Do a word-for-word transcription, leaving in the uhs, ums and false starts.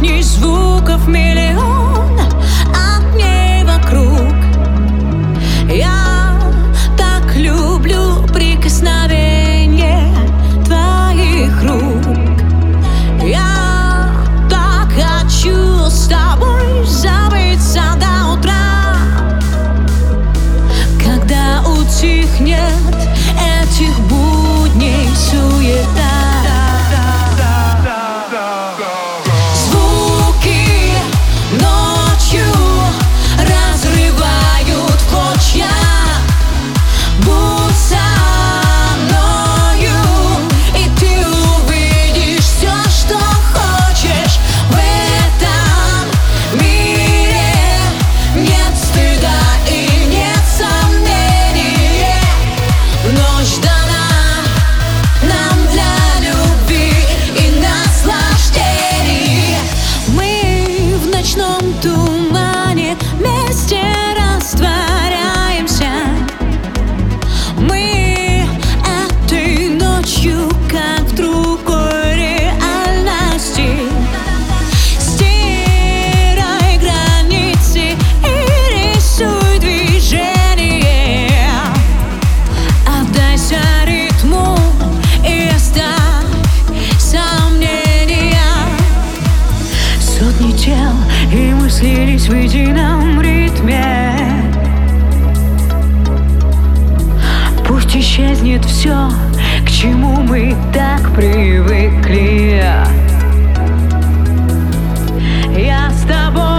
сотни звуков, миллион огней вокруг. Я так люблю прикосновение твоих рук. Я так хочу с тобой забыться до утра, когда утихнет этих будней суета. Звуки ночью разрывают в клочья. Будь со мною, и ты увидишь все, что хочешь. В этом мире нет стыда и нет сомнений. Ночь дана нам для любви и наслаждений. Мы в ночном тумане вместе растворяемся. Мы этой ночью как в другой реальности. Стирай границы и рисуй движение. Отдайся ритму и оставь сомнения. Сотни тел и мы слились в едином ритме. Пусть исчезнет все, к чему мы так привыкли. Я с тобой.